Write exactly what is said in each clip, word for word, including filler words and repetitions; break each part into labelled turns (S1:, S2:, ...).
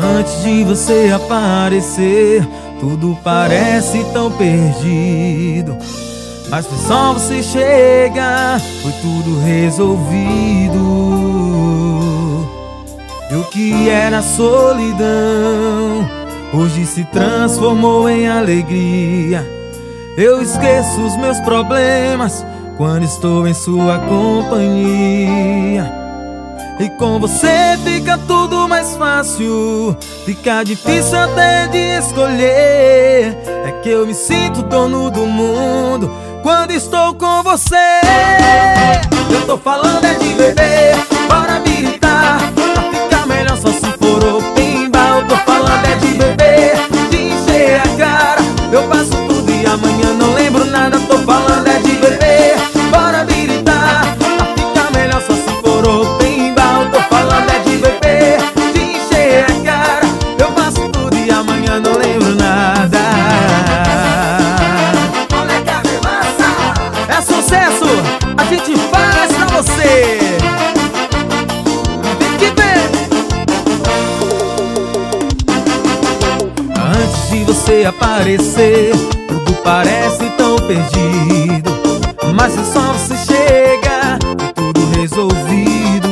S1: Antes de você aparecer, tudo parece tão perdido, mas foi só você chegar, foi tudo resolvido. E o que era solidão hoje se transformou em alegria. Eu esqueço os meus problemas quando estou em sua companhia. E com você fica tudo mais fácil, fica difícil até de escolher. É que eu me sinto dono do mundo quando estou com você. Eu tô falando é de beber, bora militar, pra ficar melhor só se for o pimba. Eu tô falando é de beber, de encher a cara. Eu passo tudo e amanhã não lembro nada. Tô falando é de beber, bora militar, pra ficar melhor só se for o pimba. A gente faz pra você. Tem que ver. Antes de você aparecer, tudo parece tão perdido, mas se só você chega, é tudo resolvido.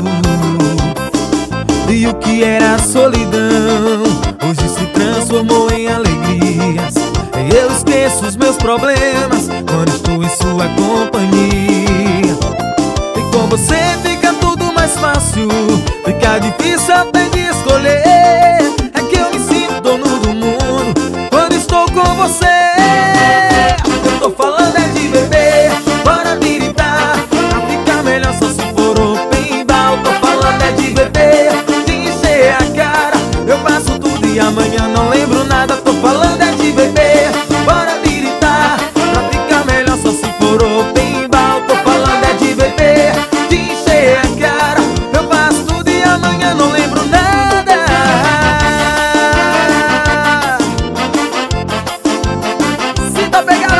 S1: E o que era solidão hoje se transformou em alegrias. Eu esqueço os meus problemas quando estou em sua companhia. E com você fica tudo mais fácil, fica difícil até de escolher. É que eu me sinto dono do mundo quando estou com você. Eu tô falando é de beber, bora militar, pra ficar melhor só se for o pimba. Eu tô falando é de beber, de encher a cara. Eu passo tudo e amanhã não lembro nada. Tô falando é de beber, bora militar, pra ficar melhor só se for o pimba. Eu tô falando é de beber, de encher a cara. Eu faço tudo e amanhã não lembro nada. Sinta pegar.